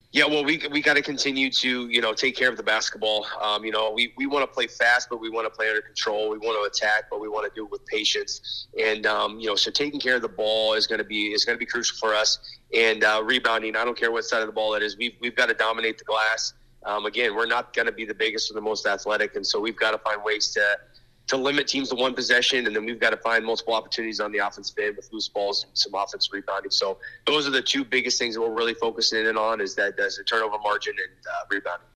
Yeah, well, we got to continue to, take care of the basketball. We want to play fast, but we want to play under control. We want to attack, but we want to do it with patience. And so taking care of the ball is going to be crucial for us. And rebounding, I don't care what side of the ball it is. We've got to dominate the glass. Again, we're not going to be the biggest or the most athletic, and so we've got to find ways to limit teams to one possession, and then we've got to find multiple opportunities on the offensive end with loose balls and some offensive rebounding. So those are the two biggest things that we're really focusing in on is the turnover margin and rebounding.